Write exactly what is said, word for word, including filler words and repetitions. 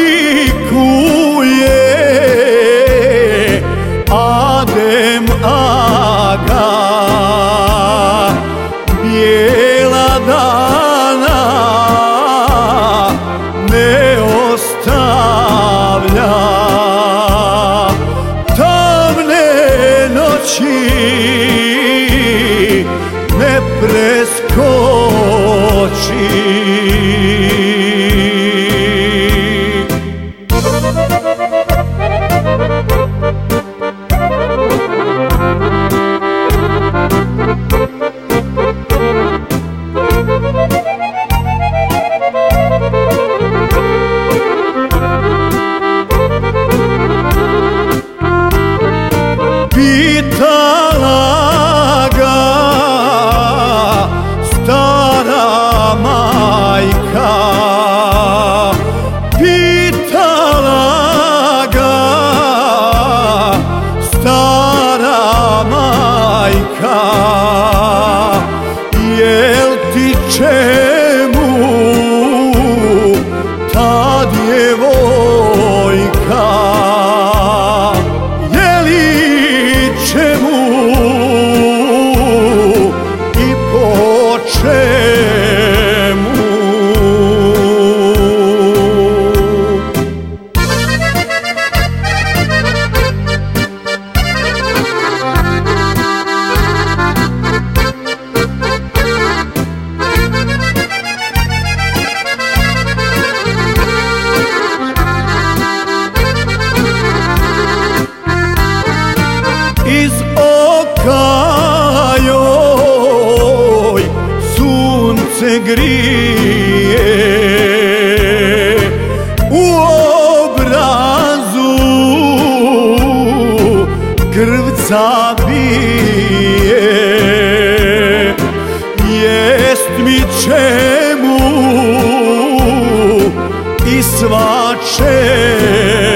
Adem Aga, bijela dana ne ostavlja, tamne noći ne preskoči. Pitala ga stara majka, pitala ga stara majka, jel ti čemu ta djevojka, čemu i po čemu? Iz oka joj sunce grije, u obrazu grvca bije, jest mi čemu i svačemu.